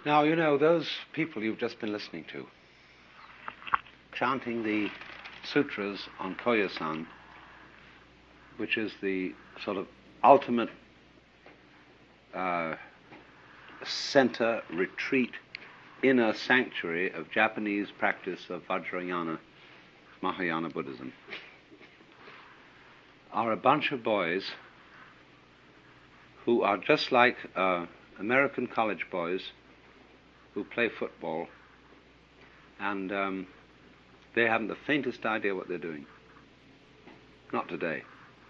Now, you know, those people you've just been listening to, chanting the sutras on Koyasan, which is the sort of ultimate center, retreat, inner sanctuary of Japanese practice of Vajrayana, Mahayana Buddhism, are a bunch of boys who are just like American college boys who play football, and they haven't the faintest idea what they're doing. Not today.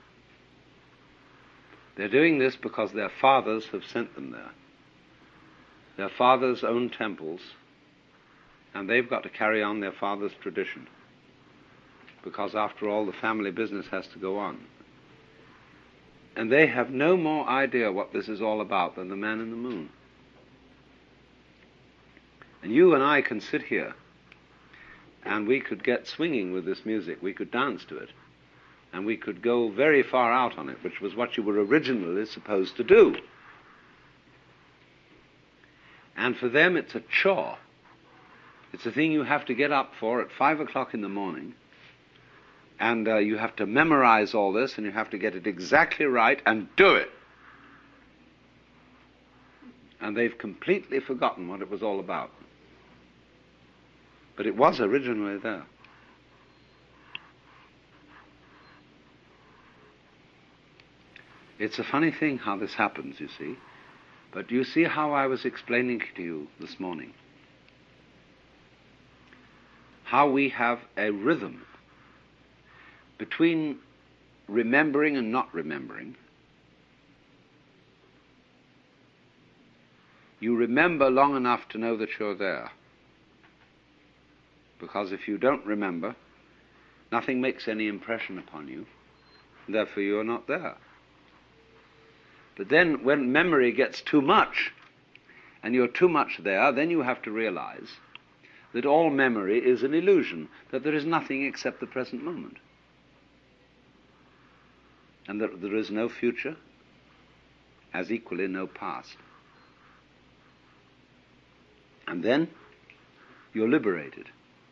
They're doing this because their fathers have sent them there. Their fathers own temples, and they've got to carry on their father's tradition, because after all, the family business has to go on. And they have no more idea what this is all about than the man in the moon. And you and I can sit here, and we could get swinging with this music. We could dance to it, and we could go very far out on it, which was what you were originally supposed to do. And for them, it's a chore. It's a thing you have to get up for at 5 o'clock in the morning, and you have to memorize all this, and you have to get it exactly right and do it. And they've completely forgotten what it was all about. But it was originally there. It's a funny thing how this happens, you see. But you see how I was explaining to you this morning? How we have a rhythm between remembering and not remembering. You remember long enough to know that you're there. Because if you don't remember, nothing makes any impression upon you, and therefore you're not there. But then when memory gets too much, and you're too much there, then you have to realize that all memory is an illusion, that there is nothing except the present moment. And that there is no future, as equally no past. And then you're liberated.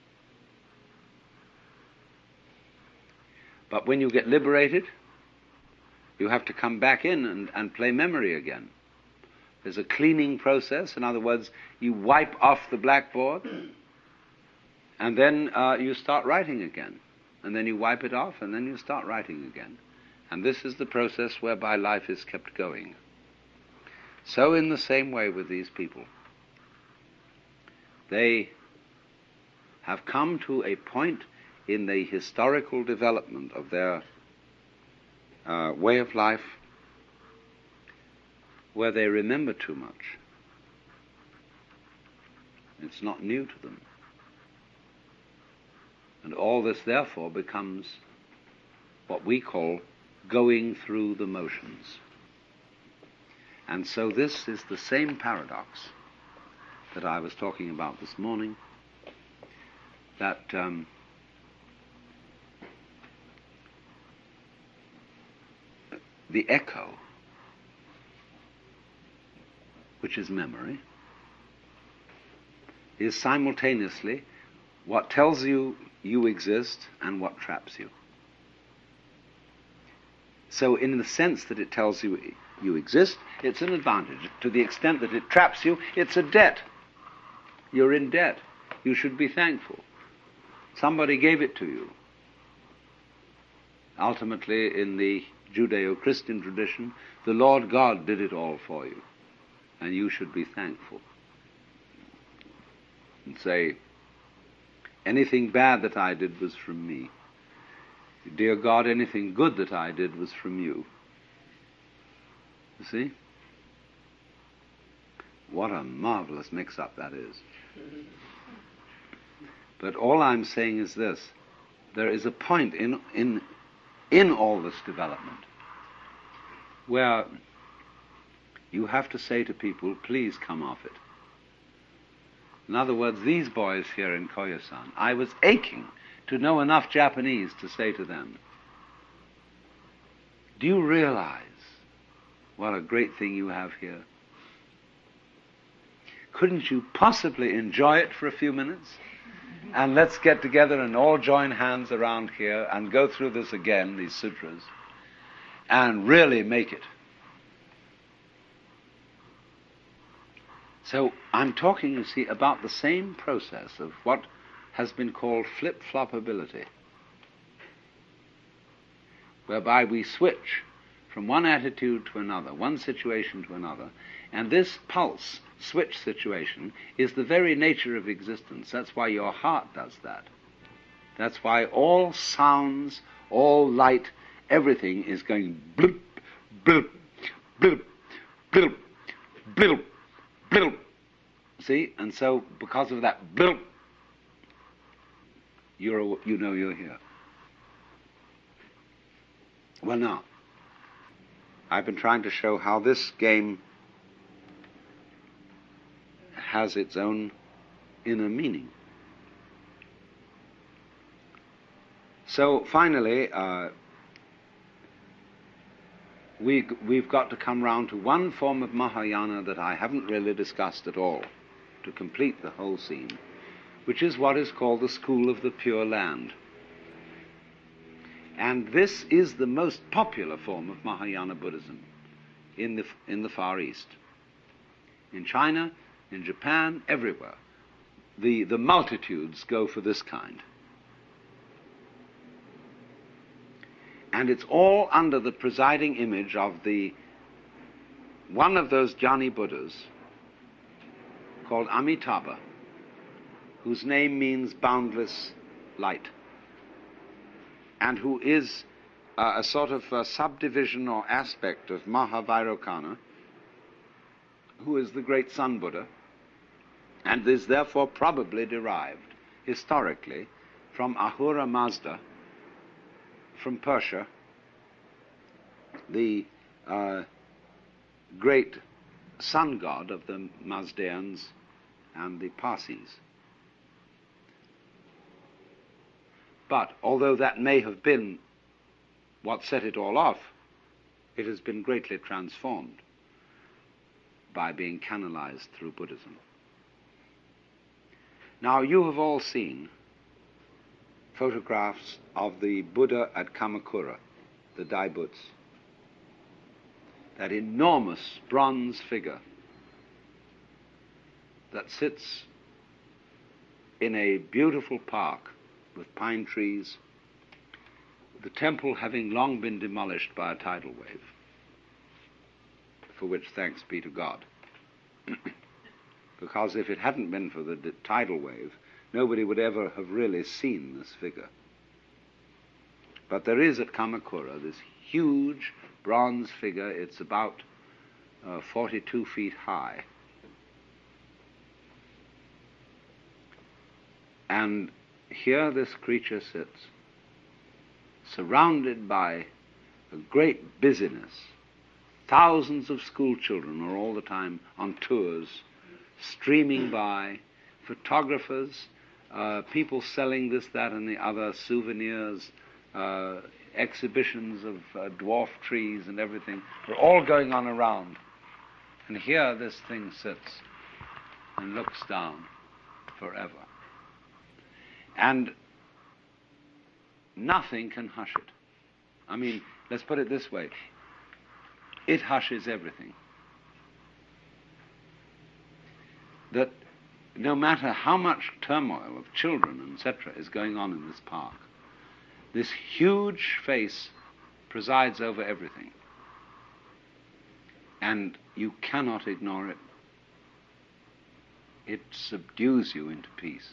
But when you get liberated, you have to come back in and play memory again. There's a cleaning process. In other words, you wipe off the blackboard, and then you start writing again. And then you wipe it off, and then you start writing again. And this is the process whereby life is kept going. So in the same way with these people, they have come to a point in the historical development of their way of life where they remember too much. It's not new to them. And all this therefore becomes what we call going through the motions. And so this is the same paradox that I was talking about this morning, that the echo, which is memory, is simultaneously what tells you you exist and what traps you. So in the sense that it tells you you exist, it's an advantage. To the extent that it traps you, it's a debt. You're in debt. You should be thankful. Somebody gave it to you. Ultimately, in the Judeo-Christian tradition, the Lord God did it all for you, and you should be thankful. And say, anything bad that I did was from me. Dear God, anything good that I did was from you. You see? What a marvelous mix-up that is. But all I'm saying is this: there is a point in all this development where you have to say to people, please come off it. In other words, these boys here in Koyasan, I was aching to know enough Japanese to say to them, do you realize what a great thing you have here? couldn't you possibly enjoy it for a few minutes? And let's get together and all join hands around here and go through this again, these sutras, and really make it. So I'm talking, you see, about the same process of what has been called flip-flopability, whereby we switch from one attitude to another, one situation to another, and this pulse switch situation is the very nature of existence. That's why your heart does that. That's why all sounds, all light, everything is going bloop, bloop, bloop, bloop, bloop, bloop. See? And so because of that bloop, you know you're here. Well, now, I've been trying to show how this game has its own inner meaning. So finally, we've got to come round to one form of Mahayana that I haven't really discussed at all to complete the whole scene, which is what is called the School of the Pure Land. And this is the most popular form of Mahayana Buddhism in the Far East. In China, in Japan, everywhere. The multitudes go for this kind. And it's all under the presiding image of one of those Jnani Buddhas called Amitabha, whose name means boundless light, and who is a sort of a subdivision or aspect of Mahavairocana, who is the great Sun Buddha, and is therefore probably derived historically from Ahura Mazda, from Persia, the great sun god of the Mazdaeans and the Parsis. But although that may have been what set it all off, it has been greatly transformed by being canalized through Buddhism. Now, you have all seen photographs of the Buddha at Kamakura, the Daibuts, that enormous bronze figure that sits in a beautiful park with pine trees, the temple having long been demolished by a tidal wave, for which thanks be to God. Because if it hadn't been for the tidal wave, nobody would ever have really seen this figure. But there is at Kamakura this huge bronze figure. It's about 42 feet high. And here this creature sits, surrounded by a great busyness. Thousands of school children are all the time on tours, streaming by, photographers, people selling this, that, and the other, souvenirs, exhibitions of dwarf trees and everything. They're all going on around. And here this thing sits and looks down forever. And nothing can hush it. I mean, let's put it this way. It hushes everything. That no matter how much turmoil of children, etc., is going on in this park, this huge face presides over everything. And you cannot ignore it. It subdues you into peace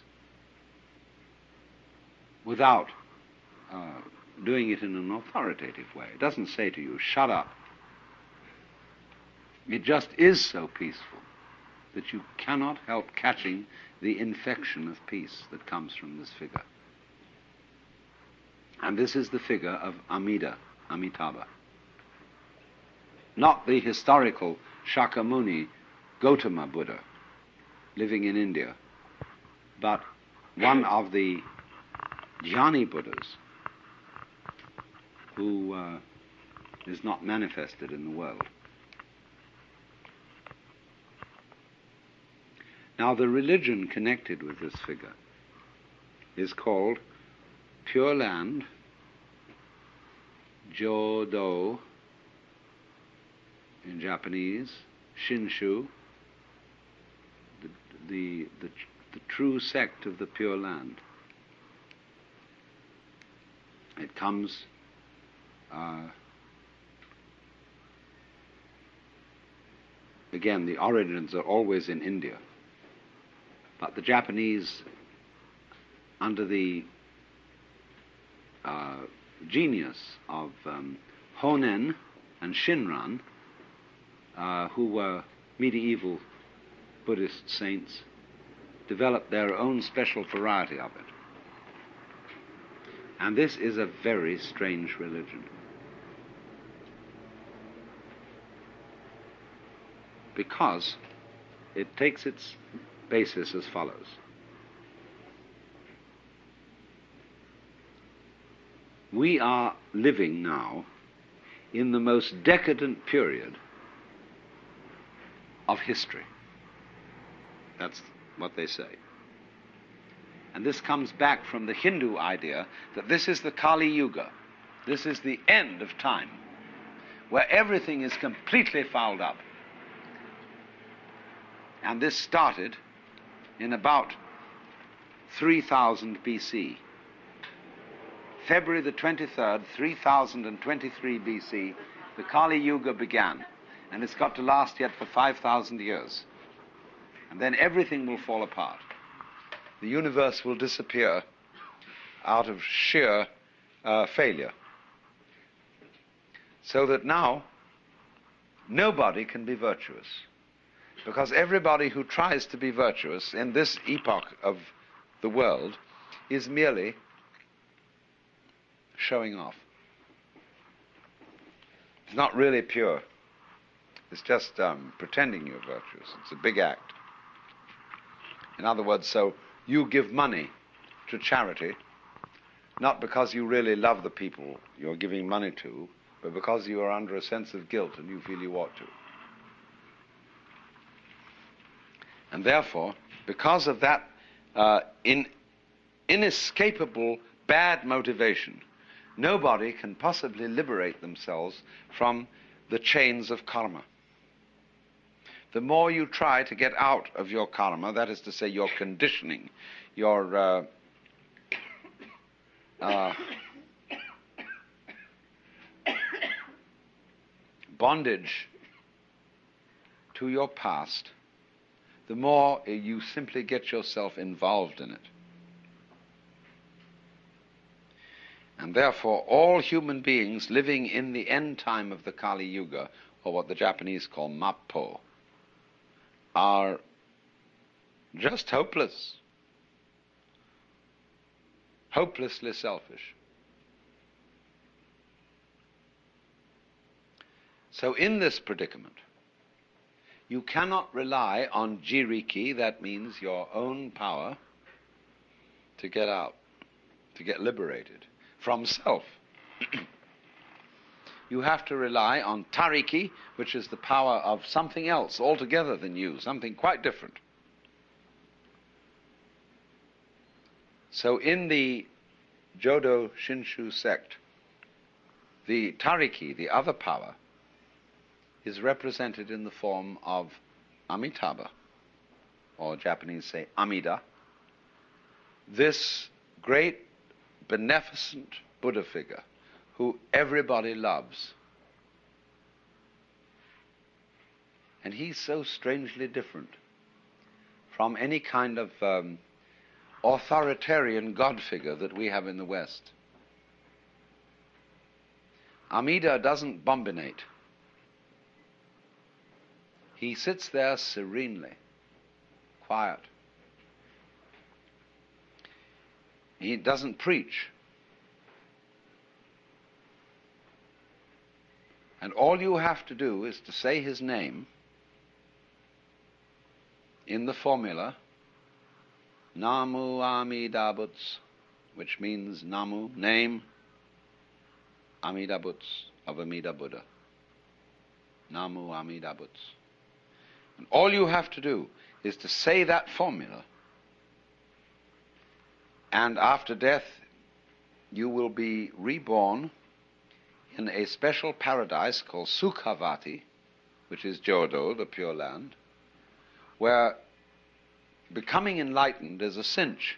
without doing it in an authoritative way. It doesn't say to you, shut up. It just is so peaceful that you cannot help catching the infection of peace that comes from this figure. And this is the figure of Amitabha. Not the historical Shakyamuni Gautama Buddha living in India, but one of the Jnani Buddhas who is not manifested in the world. Now, the religion connected with this figure is called Pure Land Jodo in Japanese, Shinshu, the true sect of the Pure Land. It comes again, the origins are always in India, but the Japanese, under the genius of Honen and Shinran, who were medieval Buddhist saints, developed their own special variety of it. And this is a very strange religion, because it takes its basis as follows. We are living now in the most decadent period of history. That's what they say. And this comes back from the Hindu idea that this is the Kali Yuga. This is the end of time, where everything is completely fouled up. And this started in about 3000 BC. February the 23rd, 3023 BC, the Kali Yuga began. And it's got to last yet for 5,000 years. And then everything will fall apart. The universe will disappear out of sheer failure. So that now, nobody can be virtuous. Because everybody who tries to be virtuous in this epoch of the world is merely showing off. It's not really pure. It's just pretending you're virtuous. It's a big act. In other words, so you give money to charity, not because you really love the people you're giving money to, but because you are under a sense of guilt and you feel you ought to. And therefore, because of that inescapable bad motivation, nobody can possibly liberate themselves from the chains of karma. The more you try to get out of your karma, that is to say your conditioning, your bondage to your past, the more you simply get yourself involved in it. And therefore, all human beings living in the end time of the Kali Yuga, or what the Japanese call Mappo, are just hopeless, hopelessly selfish. So in this predicament, you cannot rely on jiriki, that means your own power, to get out, to get liberated from self. You have to rely on tariki, which is the power of something else altogether than you, something quite different. So in the Jodo Shinshu sect, the tariki, the other power, is represented in the form of Amitabha, or Japanese say Amida, this great beneficent Buddha figure who everybody loves. And he's so strangely different from any kind of authoritarian God figure that we have in the West. Amida doesn't bombinate. He sits there serenely, quiet. He doesn't preach. And all you have to do is to say his name in the formula Namu Amida Butsu, which means Namu, name, Amida Butsu, of Amida Buddha. Namu Amida Butsu. And all you have to do is to say that formula, and after death you will be reborn in a special paradise called Sukhavati, which is Jodo, the Pure Land, where becoming enlightened is a cinch.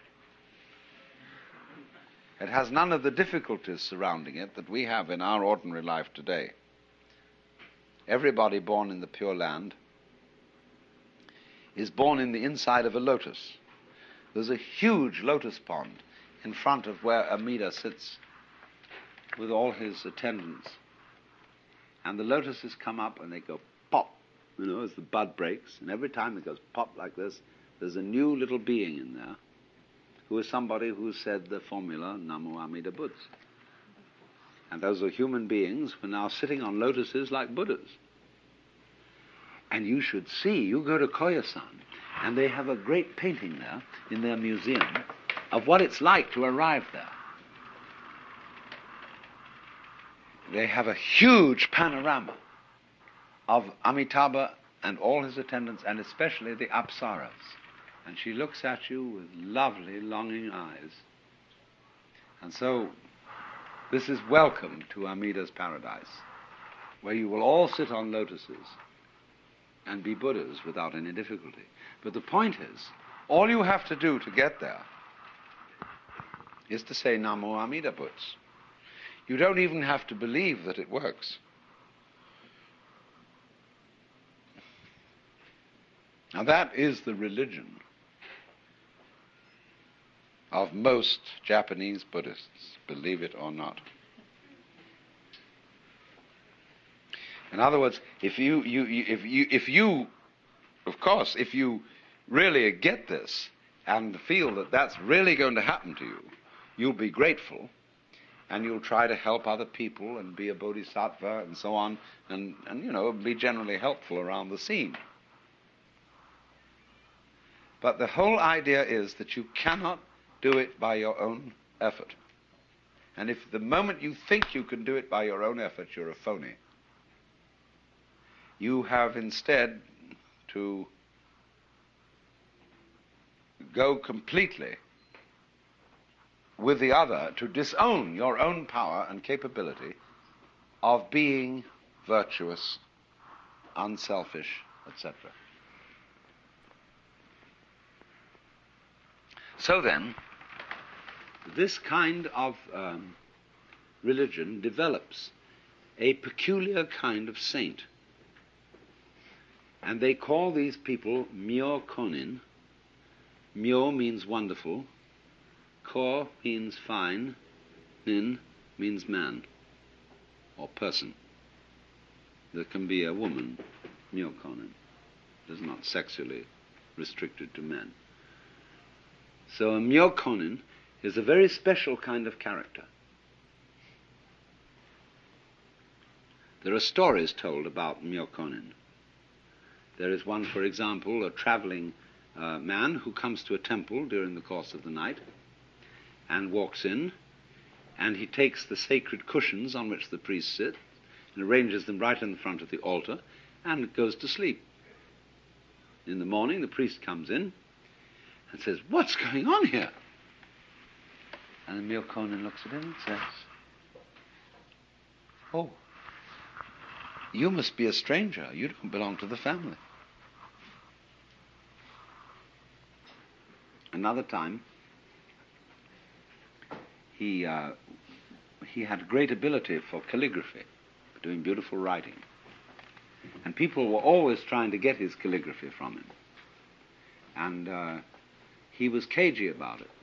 It has none of the difficulties surrounding it that we have in our ordinary life today. Everybody born in the Pure Land is born in the inside of a lotus. There's a huge lotus pond in front of where Amida sits with all his attendants. And the lotuses come up and they go pop, as the bud breaks. And every time it goes pop like this, there's a new little being in there who is somebody who said the formula Namo Amida Buddhas. And those are human beings who are now sitting on lotuses like Buddhas. And you should see, you go to Koyasan, and they have a great painting there in their museum of what it's like to arrive there. They have a huge panorama of Amitabha and all his attendants, and especially the Apsaras. And she looks at you with lovely, longing eyes. And so, this is welcome to Amida's paradise, where you will all sit on lotuses and be Buddhas without any difficulty. But the point is, all you have to do to get there is to say Namo Amida Buddhas. You don't even have to believe that it works. Now that is the religion of most Japanese Buddhists, believe it or not. In other words, if you really get this and feel that that's really going to happen to you, you'll be grateful, and you'll try to help other people and be a bodhisattva and so on, and be generally helpful around the scene. But the whole idea is that you cannot do it by your own effort. And if the moment you think you can do it by your own effort, you're a phony. You have instead to go completely with the other, to disown your own power and capability of being virtuous, unselfish, etc. So then, this kind of religion develops a peculiar kind of saint. And they call these people Myo Konin. Myo means wonderful. Ko means fine. Nin means man or person. There can be a woman, Myo Konin. It is not sexually restricted to men. So a Myo Konin is a very special kind of character. There are stories told about Myo Konin. There is one, for example, a traveling man who comes to a temple during the course of the night and walks in, and he takes the sacred cushions on which the priests sit and arranges them right in front of the altar and goes to sleep. In the morning, the priest comes in and says, "What's going on here?" And the Myo Konin looks at him and says, "Oh, you must be a stranger. You don't belong to the family." Another time, he had great ability for calligraphy, for doing beautiful writing. And people were always trying to get his calligraphy from him. And he was cagey about it.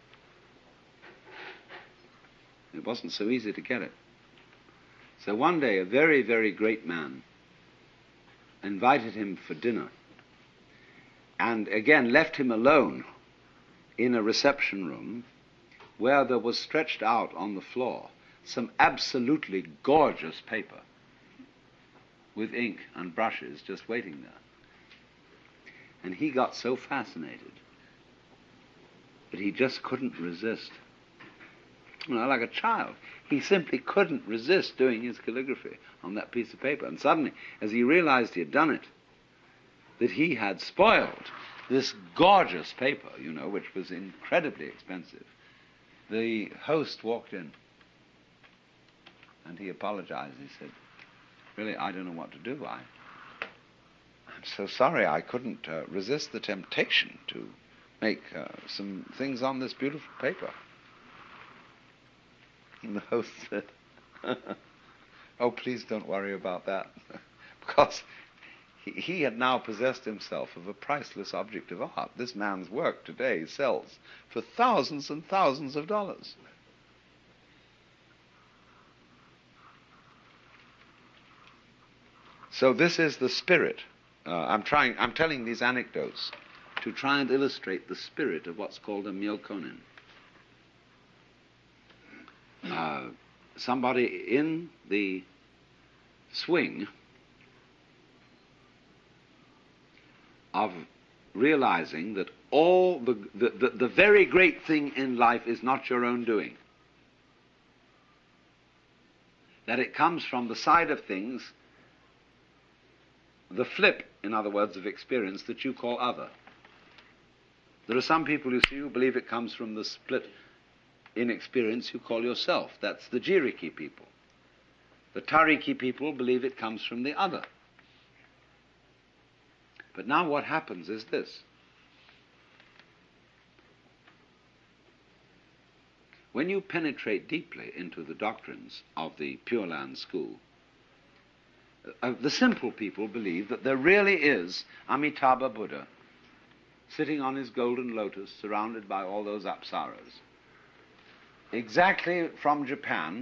It wasn't so easy to get it. So one day, a very, very great man invited him for dinner and again left him alone in a reception room where there was stretched out on the floor some absolutely gorgeous paper with ink and brushes just waiting there. And he got so fascinated that he just couldn't resist. Like a child. He simply couldn't resist doing his calligraphy on that piece of paper. And suddenly, as he realized he had done it, that he had spoiled this gorgeous paper, which was incredibly expensive. The host walked in, and he apologized. He said, "Really, I don't know what to do. I'm so sorry I couldn't resist the temptation to make some things on this beautiful paper." And the host said, "Oh, please don't worry about that," because he had now possessed himself of a priceless object of art. This man's work today sells for thousands and thousands of dollars. So this is the spirit. I'm telling these anecdotes to try and illustrate the spirit of what's called a myokonin. Somebody in the swing of realizing that all the very great thing in life is not your own doing. That it comes from the side of things, the flip, in other words, of experience that you call other. There are some people, you see, who believe it comes from the split in experience you call yourself. That's the Jiriki people. The Tariki people believe it comes from the other. But now what happens is this. When you penetrate deeply into the doctrines of the Pure Land school, the simple people believe that there really is Amitabha Buddha sitting on his golden lotus surrounded by all those apsaras. Exactly from Japan,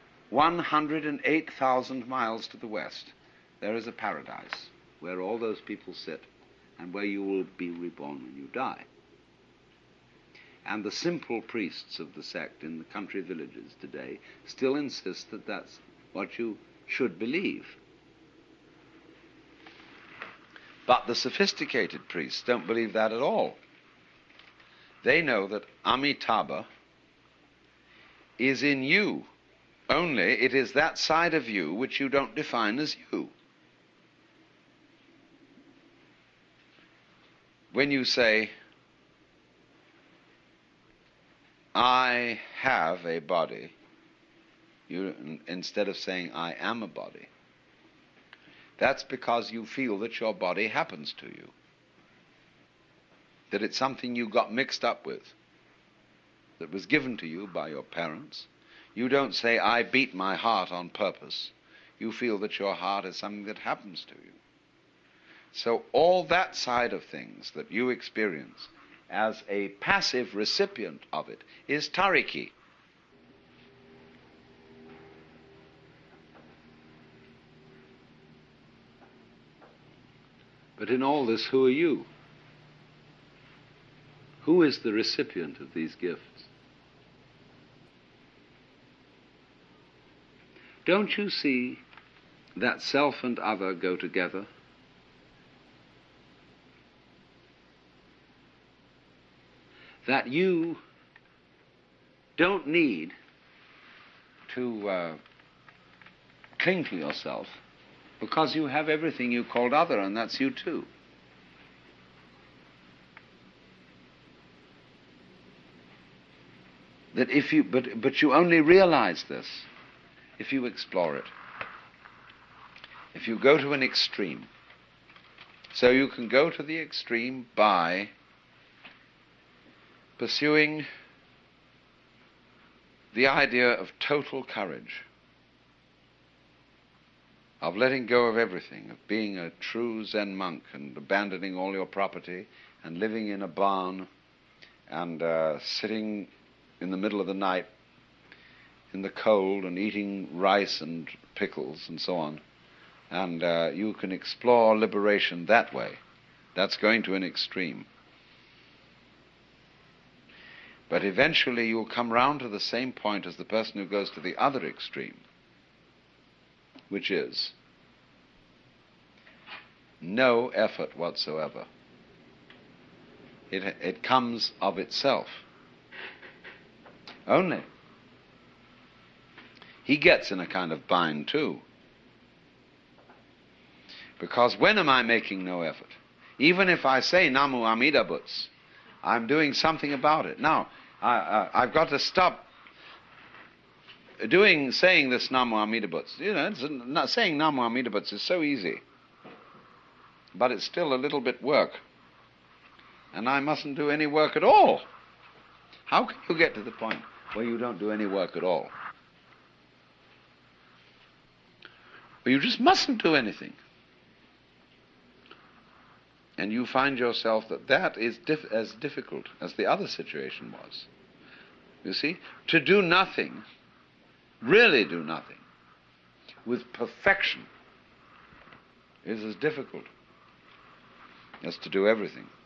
108,000 miles to the west, there is a paradise where all those people sit and where you will be reborn when you die. And the simple priests of the sect in the country villages today still insist that that's what you should believe. But the sophisticated priests don't believe that at all. They know that Amitabha is in you, only it is that side of you which you don't define as you. When you say, "I have a body," instead of saying, "I am a body," that's because you feel that your body happens to you, that it's something you got mixed up with, that was given to you by your parents. You don't say, "I beat my heart on purpose." You feel that your heart is something that happens to you. So all that side of things that you experience as a passive recipient of it is Tariki. But in all this, who are you? Who is the recipient of these gifts? Don't you see that self and other go together? That you don't need to cling to yourself because you have everything you called other, and that's you too. That if you, but you only realize this if you explore it. If you go to an extreme. So you can go to the extreme by pursuing the idea of total courage, of letting go of everything, of being a true Zen monk and abandoning all your property and living in a barn and sitting in the middle of the night in the cold and eating rice and pickles and so on. And you can explore liberation that way. That's going to an extreme. But eventually you'll come round to the same point as the person who goes to the other extreme, which is no effort whatsoever. It comes of itself. Only. He gets in a kind of bind too. Because when am I making no effort? Even if I say Namu Amida Butsu, I'm doing something about it. Now, I've got to stop saying this Namu Amida Butsu. You know, saying Namu Amida Butsu is so easy, but it's still a little bit work. And I mustn't do any work at all. How can you get to the point where you don't do any work at all? Well, you just mustn't do anything. And you find yourself that is as difficult as the other situation was. You see, to do nothing, really do nothing, with perfection, is as difficult as to do everything.